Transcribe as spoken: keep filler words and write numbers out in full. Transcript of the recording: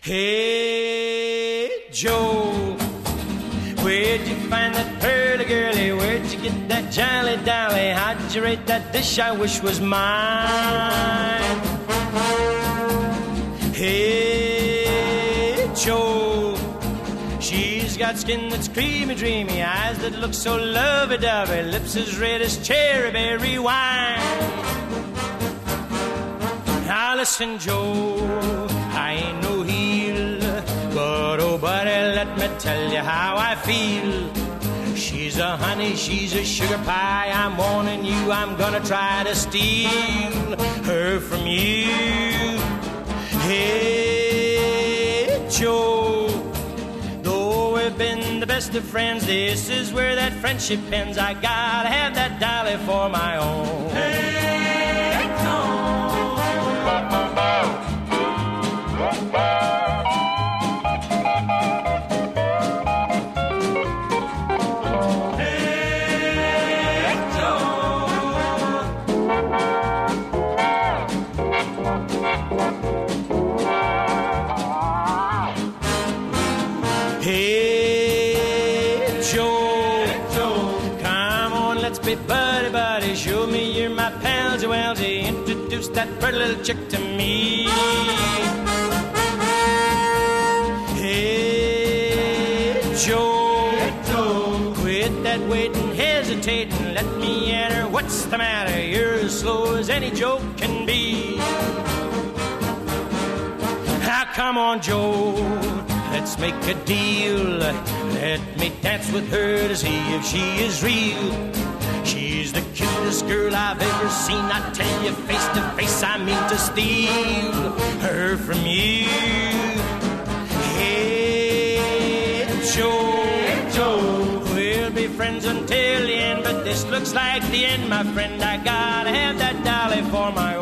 Hey, Joe, where'd you find that pearly girlie? Where'd you get that jolly dolly? How'd you rate that dish I wish was mine? Hey, Joe, she's got skin that's creamy, dreamy, eyes that look so lovey-dovey, lips as red as cherry berry wine. Now listen, Joe, I ain't no heel, but oh buddy, let me tell you how I feel. She's a honey, she's a sugar pie, I'm warning you, I'm gonna try to steal her from you. Hey, Joe, though we've been the best of friends, this is where that friendship ends. I gotta have that dolly for my own. Hey, Joe. Hey, Joe, come on, let's be buddy buddy. Show me you're my pal, Joelzy. Introduce that pretty little chick to me. Hey, Joe, quit that waiting, hesitating. Let me enter. What's the matter? You're as slow as any joke can be. Now come on, Joe, let's make a deal. Let me dance with her to see if she is real. She's the cutest girl I've ever seen. I tell you face to face, I mean to steal her from you. Hey, Joe, Joe, we'll be friends until the end, but this looks like the end, my friend. I gotta have that dolly for my